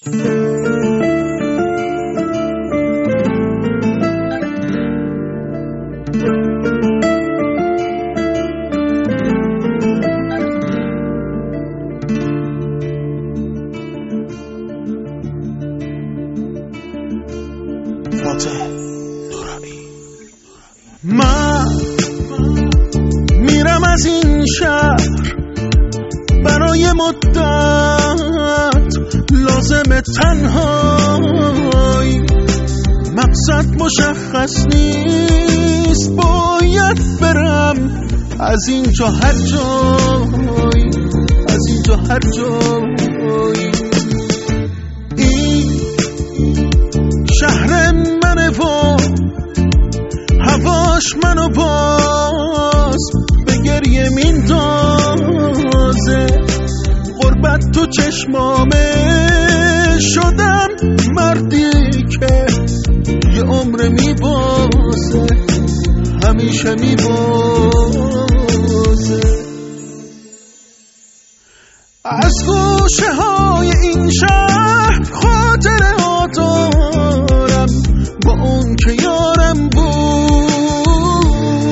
من میرم از این شهر برای مدت، لازم تنهایی، مقصد مشخص نیست، باید برم از اینجا هر جایی، از اینجا هر جایی. این شهر منه و هواش منو باز به گریه میندازه، غربت تو چشمامه، شدم مردی که یه عمر میبازه، همیشه میبازه. از گوشه های این شهر خاطره ها دارم با اون که یارم بود،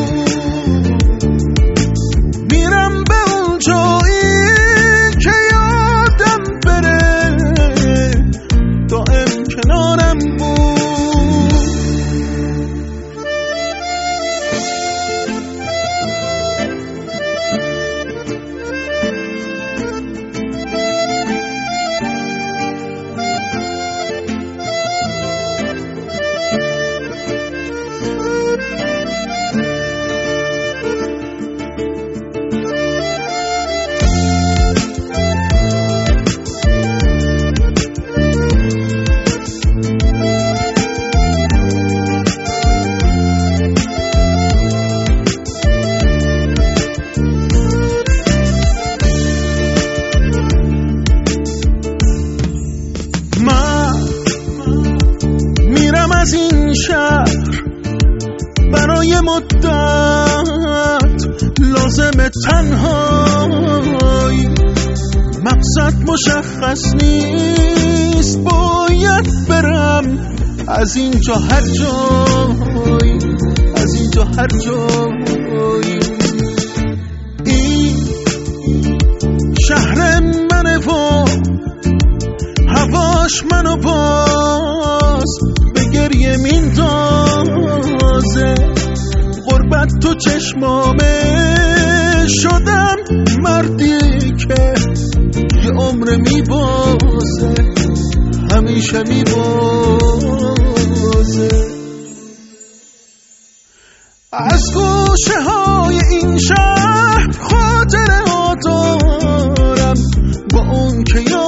میرم به اون جایی که یادم بره دائم کنارم بود. از این شهر برای مدت، لازم تنهایی، مقصد مشخص نیست، باید برم از اینجا هر جایی، از اینجا هر جایی. این شهر منه و هواش منو باز به گریه میندازه، غربت تو چشمامه، شدم مردی که یه عمر میبازه، همیشه میبازه. از گوشه های این شهر خاطره ها دارم با اون که